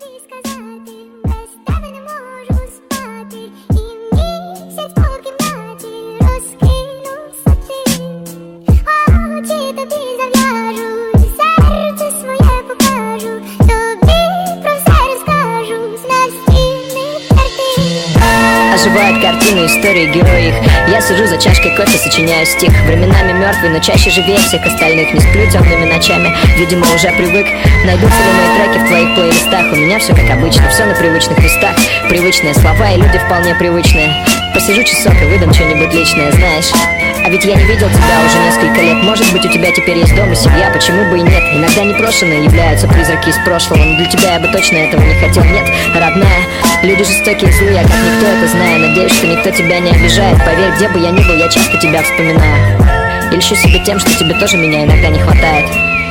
тобі сказати, без тебе не можу спати, і місяць по кімнаті розкинувся ти. Очі тобі зав'яжу, серце своє покажу, тобі про все розкажу, з настільний картин. Оживают картины, истории, герои их. Я сижу за чашкой кофе, сочиняю стих. Временами мертвый, но чаще живее всех остальных. Не сплю темными ночами, видимо уже привык. Найдутся ли мои треки в твоих плейлистах? У меня все как обычно, все на привычных местах. Привычные слова и люди вполне привычные. Посижу часок и выдам что-нибудь личное, знаешь. А ведь я не видел тебя уже несколько лет. Может быть, у тебя теперь есть дом и семья, почему бы и нет? Иногда непрошенные являются призраки из прошлого, но для тебя я бы точно этого не хотел. Нет, родная, люди жестокие и злые, я как никто это знаю. Надеюсь, что никто тебя не обижает. Поверь, где бы я ни был, я часто тебя вспоминаю. И льщу себе тем, что тебе тоже меня иногда не хватает.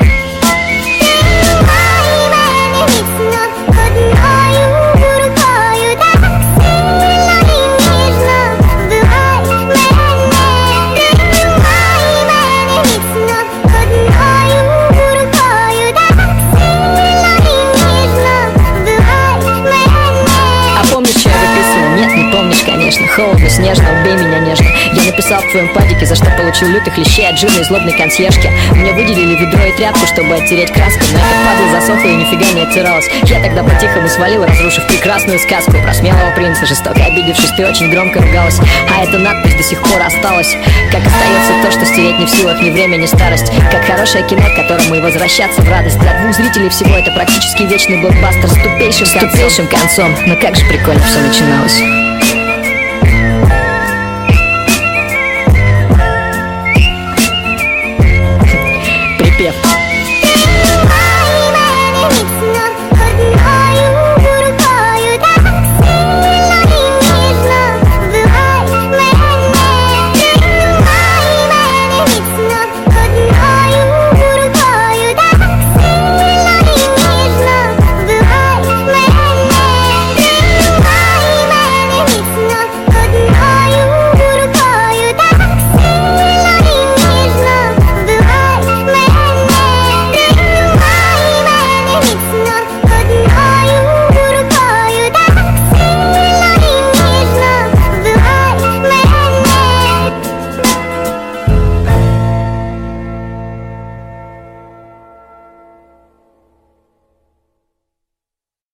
Конечно, холодно, снежно, убей меня нежно. Я написал в твоем падике, за что получил лютых лещей от жирной злобной консьержки. Мне выделили ведро и тряпку, чтобы оттереть краску, но эта падла засохла и нифига не оттиралась. Я тогда по-тихому свалил, разрушив прекрасную сказку про смелого принца. Жестоко обидевшись, ты очень громко ругалась, а эта надпись до сих пор осталась. Как остается то, что стереть не в силах ни время, ни старость. Как хорошее кино, к которому и возвращаться в радость. Для двух зрителей всего это практически вечный блокбастер с тупейшим концом. Но как же прикольно все начиналось.